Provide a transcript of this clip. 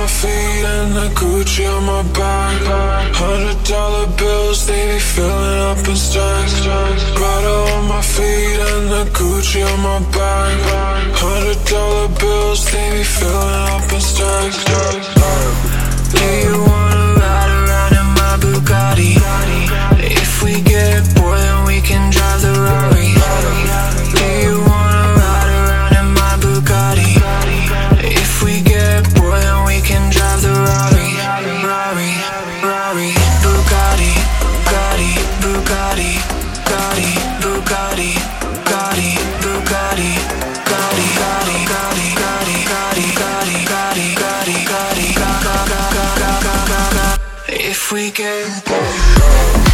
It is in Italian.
my feet and the Gucci on my back. $100 bills, they be filling up in stacks. Prada on my feet and the Gucci on my back. $100 bills, they be filling up in stacks. Do you wanna ride around in my Bugatti? If we get bored, then we can drive the Rari. Do you wanna ride around in my Bugatti? If we get bored, then we can drive the Rari. Rari, Rari, Bugatti, Bugatti, Bugatti, Bugatti, Bugatti, Bugatti, Bugatti, Bugatti, Bugatti, Bugatti, Bugatti, Bugatti, Bugatti, Bugatti, Bugatti, Bugatti, Bugatti, Bugatti. If we get bored.